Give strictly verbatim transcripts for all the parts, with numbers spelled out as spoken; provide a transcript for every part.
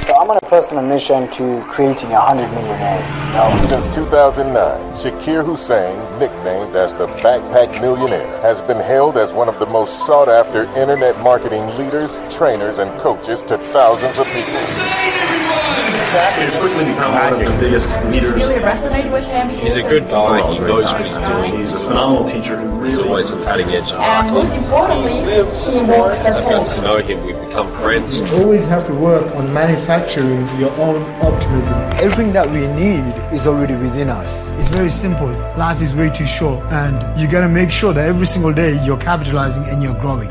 So I'm on a personal mission to creating one hundred millionaires. No. Since two thousand nine, Shakir Hussein, nicknamed as the Backpack Millionaire, has been hailed as one of the most sought-after internet marketing leaders, trainers, and coaches to thousands of people. He's quickly become one of the biggest leaders. It's really resonated with him. He's a good guy. He knows what he's doing. He's a phenomenal teacher who really... He's always on cutting edge. And most importantly, he walks the I've got talk. to know him. We've become friends. You always have to work on manufacturing your own optimism. Everything that we need is already within us. It's very simple. Life is way too short, and you gotta make sure that every single day you're capitalizing and you're growing.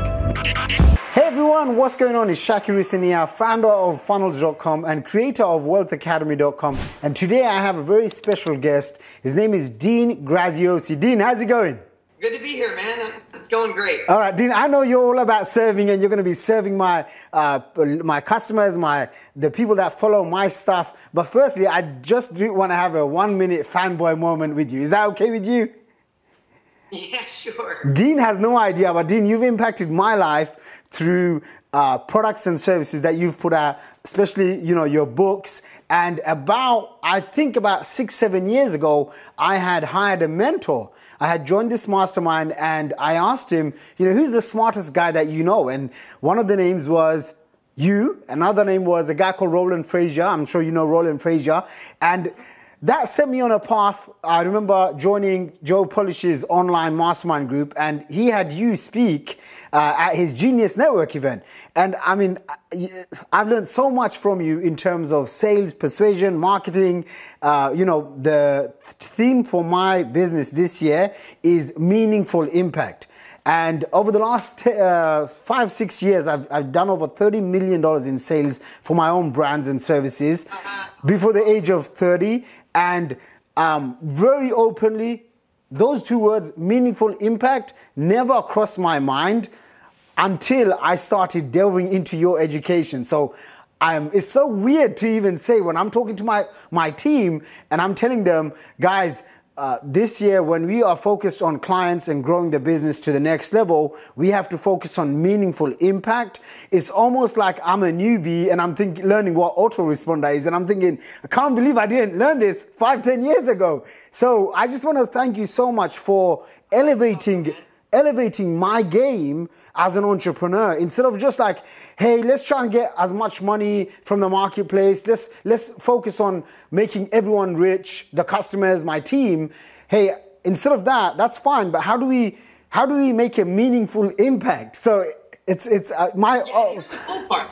Hey everyone, what's going on? It's Shakir Hussein here, founder of funnels dot com and creator of wealth academy dot com. And today I have a very special guest. His name is Dean Graziosi. Dean, how's it going? Good to be here, man. It's going great. All right, Dean, I know you're all about serving, and you're going to be serving my uh, my customers, my the people that follow my stuff. But firstly, I just do want to have a one-minute fanboy moment with you. Is that okay with you? Yeah, sure. Dean has no idea, but Dean, you've impacted my life through uh, products and services that you've put out, especially, you know, your books. And about, I think about six, seven years ago, I had hired a mentor. I had joined this mastermind and I asked him, you know, who's the smartest guy that you know? And one of the names was you. Another name was a guy called Roland Frazier. I'm sure you know Roland Frazier. And that set me on a path. I remember joining Joe Polish's online mastermind group, and he had you speak uh, at his Genius Network event. And I mean, I've learned so much from you in terms of sales, persuasion, marketing. Uh, you know, the theme for my business this year is meaningful impact. And over the last t- uh, five, six years, I've, I've done over thirty million dollars in sales for my own brands and services before the age of thirty. And um, very openly, those two words, meaningful impact, never crossed my mind until I started delving into your education. So I'm, it's so weird to even say when I'm talking to my, my team and I'm telling them, guys, Uh, this year, when we are focused on clients and growing the business to the next level, we have to focus on meaningful impact. It's almost like I'm a newbie and I'm think, learning what autoresponder is. And I'm thinking, I can't believe I didn't learn this five, ten years ago. So I just want to thank you so much for elevating, elevating my game as an entrepreneur. Instead of just like, hey, let's try and get as much money from the marketplace. Let's let's focus on making everyone rich, the customers, my team. Hey, instead of that, that's fine. But how do we how do we make a meaningful impact? So it's it's uh, my. Yeah, oh. here's the cool part.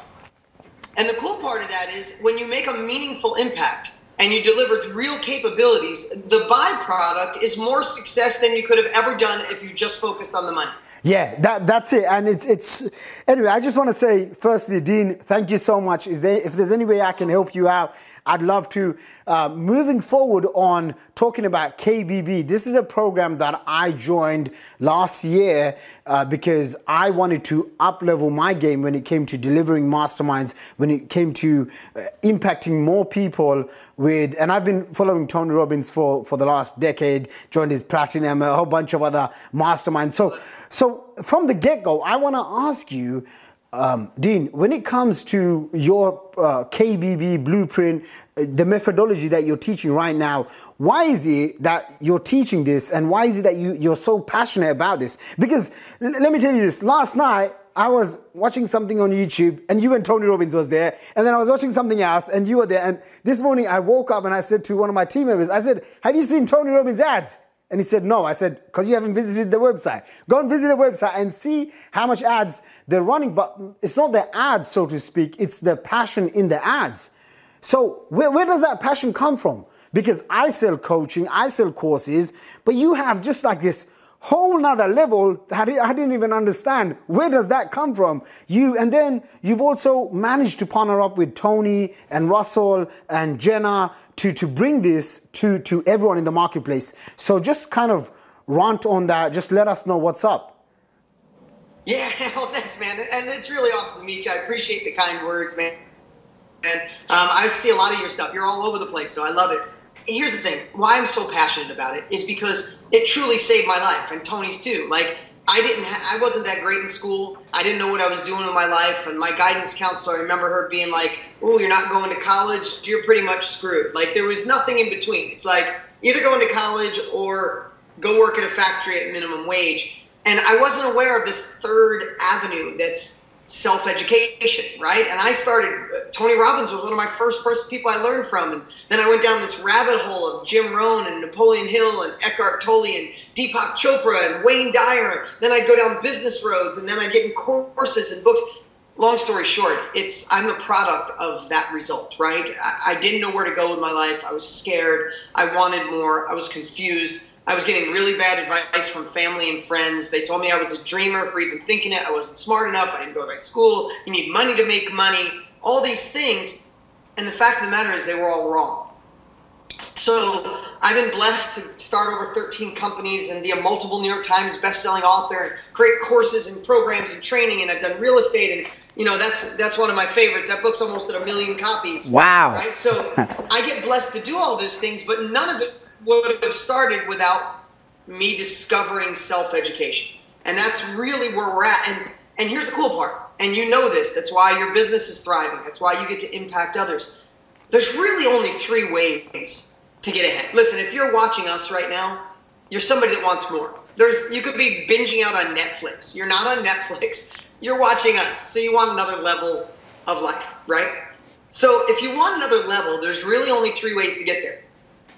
And the cool part of that is when you make a meaningful impact and you deliver real capabilities, the byproduct is more success than you could have ever done if you just focused on the money. Yeah, that that's it. And it's it's anyway, I just want to say firstly, Dean, thank you so much. Is there if there's any way I can help you out, I'd love to. Uh, moving forward on talking about K B B, this is a program that I joined last year uh, because I wanted to up-level my game when it came to delivering masterminds, when it came to uh, impacting more people with, and I've been following Tony Robbins for, for the last decade, joined his Platinum, a whole bunch of other masterminds. So, so from the get-go, I want to ask you, Um, Dean, when it comes to your uh, K B B blueprint, uh, the methodology that you're teaching right now, why is it that you're teaching this, and why is it that you, you're so passionate about this? Because l- let me tell you this, last night I was watching something on YouTube and you and Tony Robbins was there, and then I was watching something else and you were there, and this morning I woke up and I said to one of my team members, I said, have you seen Tony Robbins' ads? And he said, no. I said, because you haven't visited the website. Go and visit the website and see how much ads they're running. But it's not the ads, so to speak. It's the passion in the ads. So where, where does that passion come from? Because I sell coaching, I sell courses, but you have just like this whole nother level that I didn't even understand. Where does that come from? You, and then you've also managed to partner up with Tony and Russell and Jenna to, to bring this to, to everyone in the marketplace. So just kind of rant on that. Just let us know what's up. Yeah, well, thanks, man. And it's really awesome to meet you. I appreciate the kind words, man. And um, I see a lot of your stuff. You're all over the place, so I love it. Here's the thing. Why I'm so passionate about it is because it truly saved my life, and Tony's too. Like, I didn't. Ha- I wasn't that great in school. I didn't know what I was doing with my life. And my guidance counselor, I remember her being like, "Oh, you're not going to college. You're pretty much screwed." Like there was nothing in between. It's like either going to college or go work at a factory at minimum wage. And I wasn't aware of this third avenue that's self-education, right? And I started, Tony Robbins was one of my first first people I learned from. And then I went down this rabbit hole of Jim Rohn and Napoleon Hill and Eckhart Tolle and Deepak Chopra and Wayne Dyer. Then I'd go down business roads and then I'd get in courses and books. Long story short, it's I'm a product of that result, right? I, I didn't know where to go with my life. I was scared. I wanted more. I was confused. I was getting really bad advice from family and friends. They told me I was a dreamer for even thinking it. I wasn't smart enough. I didn't go to right school. You need money to make money. All these things. And the fact of the matter is they were all wrong. So I've been blessed to start over thirteen companies and be a multiple New York Times bestselling author and create courses and programs and training. And I've done real estate. And, you know, that's that's one of my favorites. That book's almost at a million copies. Wow. Right? So I get blessed to do all those things, but none of it would have started without me discovering self-education. And that's really where we're at. And and here's the cool part. And you know this. That's why your business is thriving. That's why you get to impact others. There's really only three ways to get ahead. Listen, if you're watching us right now, you're somebody that wants more. There's you could be binging out on Netflix. You're not on Netflix. You're watching us. So you want another level of life, right? So if you want another level, there's really only three ways to get there.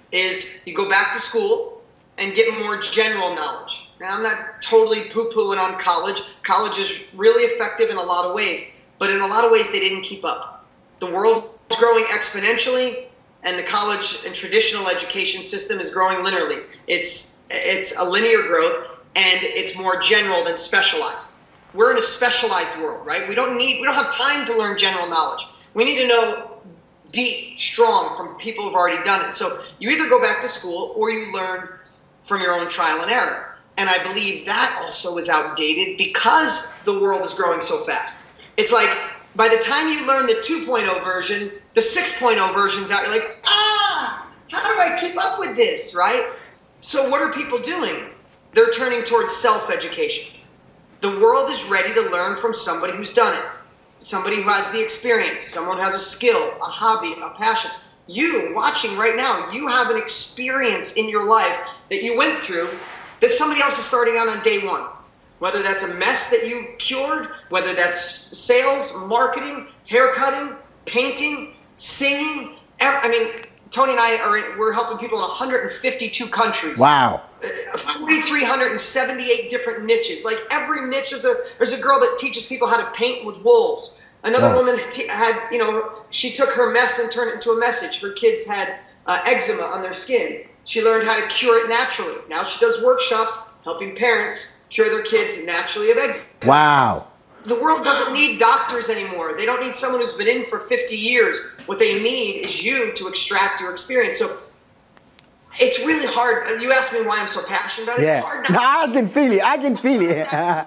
Is you go back to school and get more general knowledge. Now, I'm not totally poo-pooing on college. College is really effective in a lot of ways, but in a lot of ways they didn't keep up. The world is growing exponentially, and the college and traditional education system is growing linearly. It's it's a linear growth, and it's more general than specialized. We're in a specialized world, right? We don't need we don't have time to learn general knowledge. We need to know deep, strong from people who've already done it. So you either go back to school or you learn from your own trial and error. And I believe that also is outdated because the world is growing so fast. It's like by the time you learn the two point oh version, the six point oh version's out. You're like, ah, how do I keep up with this, right? So what are people doing? They're turning towards self-education. The world is ready to learn from somebody who's done it. Somebody who has the experience, someone who has a skill, a hobby, a passion. You watching right now, you have an experience in your life that you went through that somebody else is starting out on day one. Whether that's a mess that you cured, whether that's sales, marketing, haircutting, painting, singing. I mean, Tony and I are we're helping people in one hundred fifty-two countries. Wow. four thousand three hundred seventy-eight different niches. Like every niche is a, there's a girl that teaches people how to paint with wolves. Another wow. woman had, you know, she took her mess and turned it into a message. Her kids had uh, eczema on their skin. She learned how to cure it naturally. Now she does workshops helping parents cure their kids naturally of eczema. Wow. The world doesn't need doctors anymore. They don't need someone who's been in for fifty years. What they need is you to extract your experience. So it's really hard. You asked me why I'm so passionate about it. Yeah. It's hard not. I can feel it. I can feel it.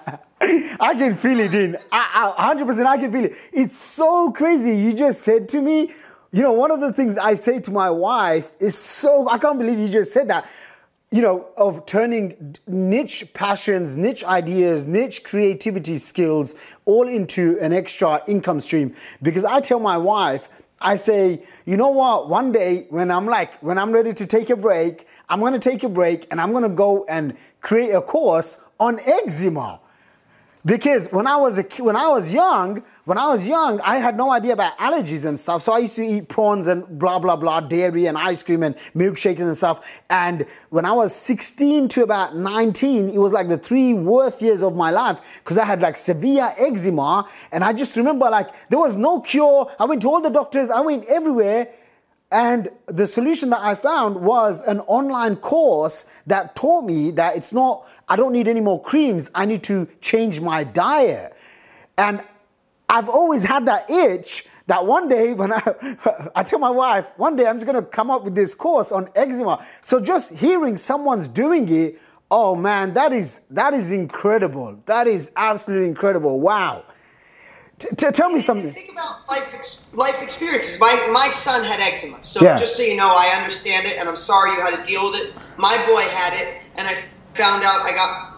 I can feel it, Dean. I, I, one hundred percent I can feel it. It's so crazy. You just said to me, you know, one of the things I say to my wife is so, I can't believe you just said that. You know, of turning niche passions, niche ideas, niche creativity skills all into an extra income stream. Because I tell my wife, I say, you know what, one day when I'm like, when I'm ready to take a break, I'm going to take a break and I'm going to go and create a course on eczema. Because when I was a, when I was young, when I was young, I had no idea about allergies and stuff. So I used to eat prawns and blah, blah, blah, dairy and ice cream and milkshakes and stuff. And when I was sixteen to about nineteen, it was like the three worst years of my life because I had like severe eczema. And I just remember like there was no cure. I went to all the doctors. I went everywhere. And the solution that I found was an online course that taught me that it's not, I don't need any more creams. I need to change my diet. And I've always had that itch that one day when I, I tell my wife, one day I'm just going to come up with this course on eczema. So just hearing someone's doing it, oh man, that is, that is incredible. That is absolutely incredible. Wow. T- t- tell me something. Think about life ex- life experiences. My my son had eczema, so yeah. just so you know, I understand it, and I'm sorry you had to deal with it. My boy had it, and I found out I got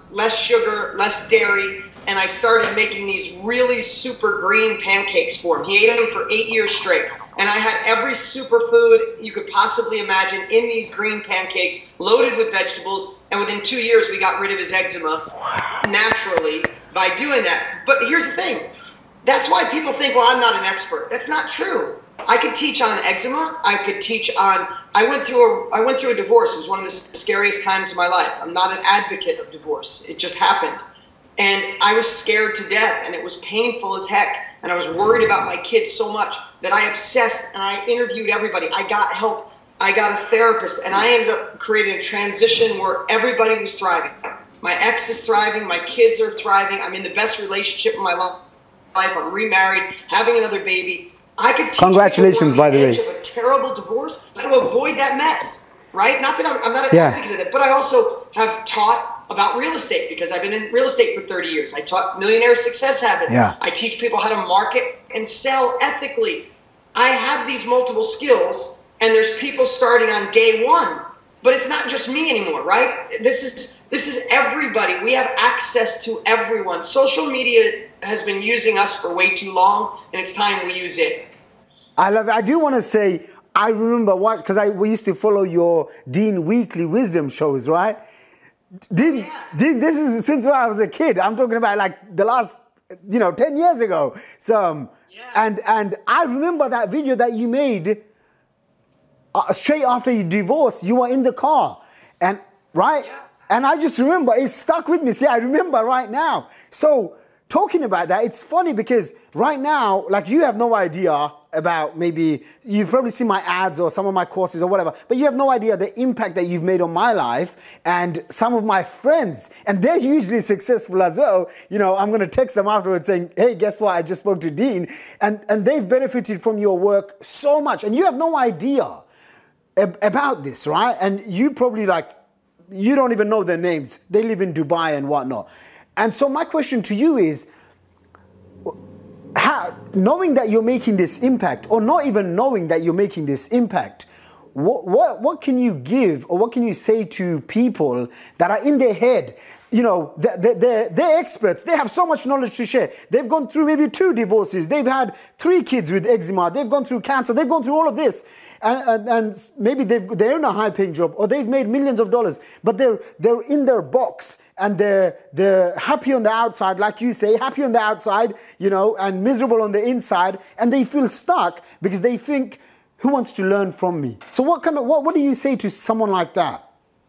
less sugar, less dairy, and I started making these really super green pancakes for him. He ate them for eight years straight. And I had every superfood you could possibly imagine in these green pancakes, loaded with vegetables. And within two years, we got rid of his eczema naturally by doing that. But here's the thing. That's why people think, well, I'm not an expert. That's not true. I could teach on eczema. I could teach on, I went through a, I went through a divorce. It was one of the scariest times of my life. I'm not an advocate of divorce. It just happened. And I was scared to death, and it was painful as heck. And I was worried about my kids so much that I obsessed, and I interviewed everybody. I got help. I got a therapist, and I ended up creating a transition where everybody was thriving. My ex is thriving. My kids are thriving. I'm in the best relationship in my life. I'm remarried, having another baby. I could teach Congratulations, by the way. Of a terrible divorce, how to avoid that mess, right? Not that I'm, I'm not an Yeah. advocate of that, but I also have taught about real estate because I've been in real estate for thirty years. I taught Millionaire Success Habits. Yeah. I teach people how to market and sell ethically. I have these multiple skills, and there's people starting on day one. But it's not just me anymore, right? This is this is everybody. We have access to everyone. Social media has been using us for way too long, and it's time we use it. I love it. I do want to say, I remember what, because I we used to follow your Dean Weekly Wisdom shows, right? Dean, Yeah. Dean, this is since when I was a kid. I'm talking about like the last, you know, ten years ago. So, um, Yeah. and and I remember that video that you made uh, straight after you divorced. You were in the car, and right, Yeah. and I just remember it stuck with me. See, I remember right now. So. Talking about that, it's funny because right now, like you have no idea about maybe, you've probably seen my ads or some of my courses or whatever, but you have no idea the impact that you've made on my life and some of my friends, and they're hugely successful as well. You know, I'm going to text them afterwards saying, hey, guess what? I just spoke to Dean, and, and they've benefited from your work so much, and you have no idea ab- about this, right? And you probably like, you don't even know their names. They live in Dubai and whatnot. And so my question to you is, how, knowing that you're making this impact, or not even knowing that you're making this impact, what, what, what can you give, or what can you say to people that are in their head? You know, they're, they're, they're experts. They have so much knowledge to share. They've gone through maybe two divorces. They've had three kids with eczema. They've gone through cancer. They've gone through all of this. And, and, and maybe they've, they're in a high-paying job, or they've made millions of dollars. But they're, they're in their box, and they're, they're happy on the outside, like you say, happy on the outside, you know, and miserable on the inside. And they feel stuck because they think, who wants to learn from me? So what kind of, what, what do you say to someone like that?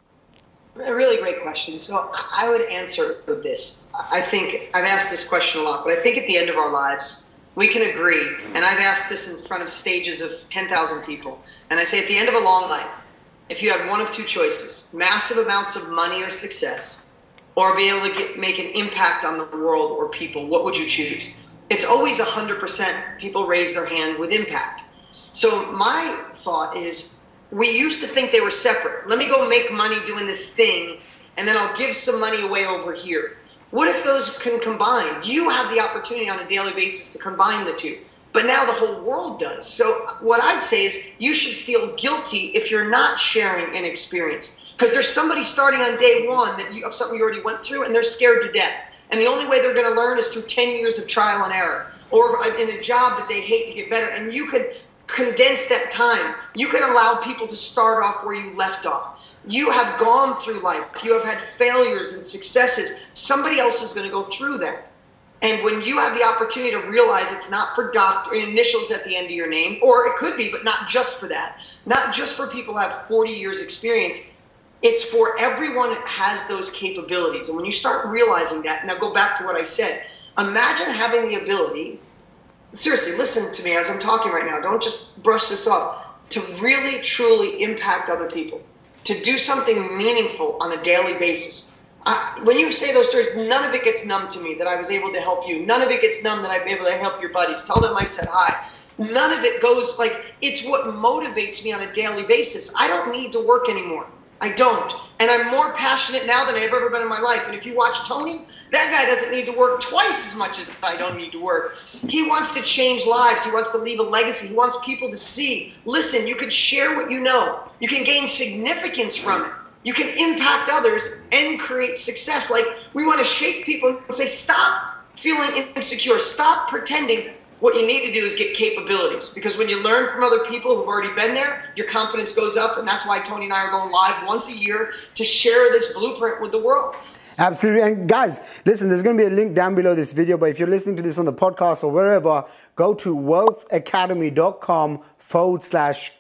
A really great question. So I would answer this. I think I've asked this question a lot, but I think at the end of our lives, we can agree, and I've asked this in front of stages of ten thousand people, and I say at the end of a long life, if you had one of two choices, massive amounts of money or success, or be able to get, make an impact on the world or people, what would you choose? It's always one hundred percent people raise their hand with impact. So my thought is, we used to think they were separate. Let me go make money doing this thing, and then I'll give some money away over here. What if those can combine? You have the opportunity on a daily basis to combine the two, but now the whole world does. So what I'd say is you should feel guilty if you're not sharing an experience, because there's somebody starting on day one that you, of something you already went through, and they're scared to death. And the only way they're going to learn is through ten years of trial and error, or in a job that they hate to get better. And you could condense that time. You can allow people to start off where you left off. You have gone through life. You have had failures and successes. Somebody else is going to go through that. And when you have the opportunity to realize it's not for doctor initials at the end of your name, or it could be, but not just for that, not just for people who have forty years experience, it's for everyone that has those capabilities. And when you start realizing that, now go back to what I said, imagine having the ability, seriously, listen to me as I'm talking right now, don't just brush this off, to really, truly impact other people, to do something meaningful on a daily basis. I, when you say those stories, none of it gets numb to me that I was able to help you. None of it gets numb that I'm able to help your buddies. Tell them I said hi. None of it goes, like, it's what motivates me on a daily basis. I don't need to work anymore. I don't. And I'm more passionate now than I've ever been in my life. And if you watch Tony, that guy doesn't need to work twice as much as I don't need to work. He wants to change lives. He wants to leave a legacy. He wants people to see, listen, you can share what you know. You can gain significance from it. you can impact others and create success. Like, we want to shake people and say, stop feeling insecure. Stop pretending. What you need to do is get capabilities, because when you learn from other people who've already been there, your confidence goes up, and that's why Tony and I are going live once a year to share this blueprint with the world. Absolutely. And guys, listen, there's going to be a link down below this video, but if you're listening to this on the podcast or wherever, go to wealthacademy.com forward slash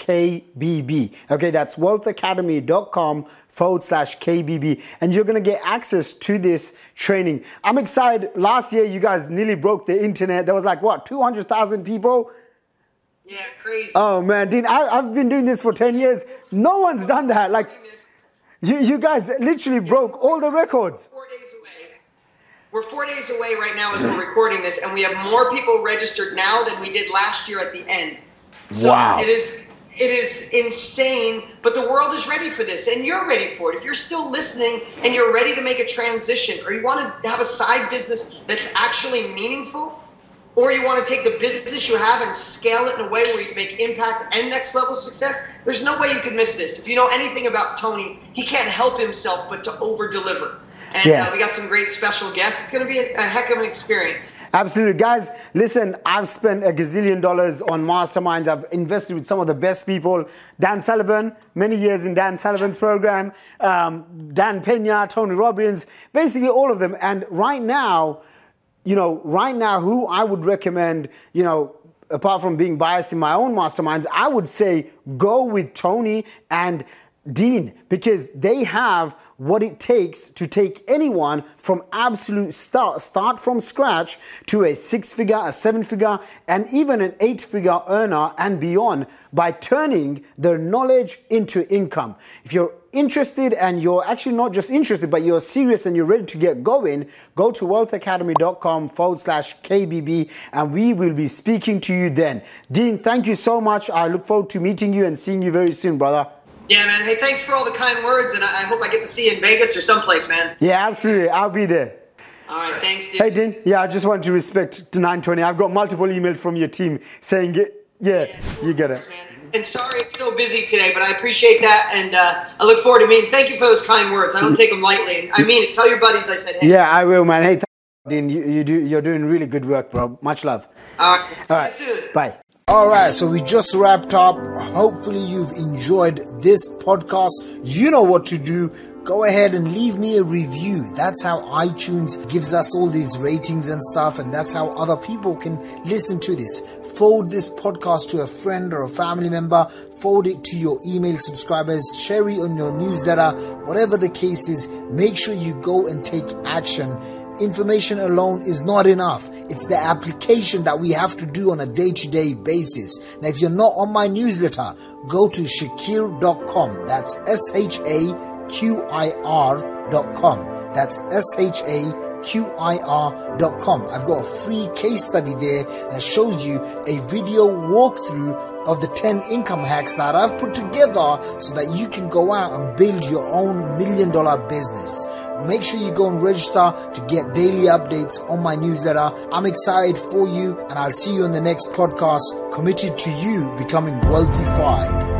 KBB. Okay, that's wealthacademy.com forward slash KBB. And you're going to get access to this training. I'm excited. Last year, you guys nearly broke the internet. There was like, what, two hundred thousand people? Yeah, crazy. Oh, man, Dean, I, I've been doing this for ten years. No one's done that. Like, you, you guys literally broke all the records. Four days away. We're four days away right now as we're recording this, and we have more people registered now than we did last year at the end. So wow. It is it is insane, but the world is ready for this, and you're ready for it. If you're still listening and you're ready to make a transition, or you want to have a side business that's actually meaningful, or you want to take the business you have and scale it in a way where you make impact and next level success, there's no way you could miss this. If you know anything about Tony, he can't help himself but to over-deliver. And yeah. uh, we got some great special guests. It's going to be a, a heck of an experience. Absolutely. Guys, listen, I've spent a gazillion dollars on masterminds. I've invested with some of the best people. Dan Sullivan, many years in Dan Sullivan's program. Um, Dan Pena, Tony Robbins, basically all of them. And right now, you know, right now, who I would recommend, you know, apart from being biased in my own masterminds, I would say go with Tony and Dean, because they have what it takes to take anyone from absolute start, start from scratch to a six-figure, a seven-figure, and even an eight-figure earner and beyond by turning their knowledge into income. If you're interested, and you're actually not just interested, but you're serious and you're ready to get going, go to wealthacademy.com forward slash KBB, and we will be speaking to you then. Dean, thank you so much. I look forward to meeting you and seeing you very soon, brother. Yeah, man. Hey, thanks for all the kind words, and I hope I get to see you in Vegas or someplace, man. Yeah, absolutely. I'll be there. All right, thanks, dude. Hey, Dean. Yeah, I just want to respect to nine twenty. I've got multiple emails from your team saying, yeah, yeah you get it. Man. And sorry it's so busy today, but I appreciate that, and uh, I look forward to meeting. Thank you for those kind words. I don't take them lightly. I mean it. Tell your buddies I said hey. Yeah, I will, man. Hey, th- Dean, you, you do, you're doing really good work, bro. Much love. All right. See all right. you soon. Bye. All right, so we just wrapped up. Hopefully you've enjoyed this podcast. You know what to do. Go ahead and leave me a review. That's how iTunes gives us all these ratings and stuff, and that's how other people can listen to this. Forward this podcast to a friend or a family member. Forward it to your email subscribers. Share it on your newsletter. Whatever the case is, make sure you go and take action. Information alone is not enough. It's the application that we have to do on a day-to-day basis. Now, if you're not on my newsletter, go to shakir dot com. That's S H A Q I R dot com. That's S H A Q I R dot com. I've got a free case study there that shows you a video walkthrough of the ten income hacks that I've put together so that you can go out and build your own million dollar business. Make sure you go and register to get daily updates on my newsletter. I'm excited for you, and I'll see you in the next podcast, committed to you becoming wealthified.